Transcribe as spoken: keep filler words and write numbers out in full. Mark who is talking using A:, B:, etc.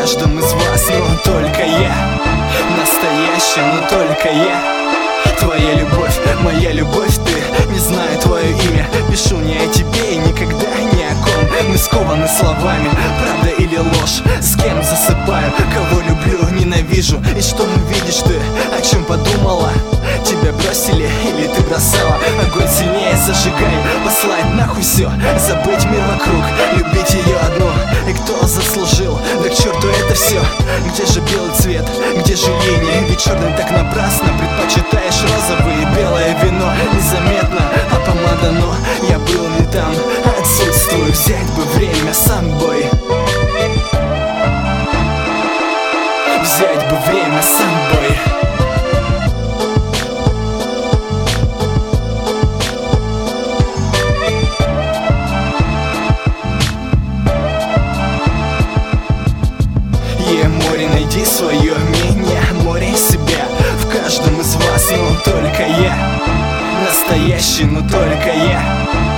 A: каждом из вас, но только я настоящий, но только я. Твоя любовь, моя любовь, ты, не знаю твое имя. Пишу не о тебе и никогда ни о ком. Мы скованы словами, правда или ложь. С кем засыпаю, кого люблю, ненавижу. И что видишь ты, о чем подумала? Тебя бросили или ты бросала? Огонь сильнее зажигай, послать нахуй все, забыть мир вокруг, любить ее одну. И кто заслужил, да к черту это все. Где же белый цвет, где же линии? Ведь черный так напрасно, предпочитаешь розовый и белое вино. Незаметно, а помада, но я был не там, отсутствую. Взять бы время с собой, взять бы время с собой. Море, найди свое меня, море себя в каждом из вас, но только я настоящий, но только я.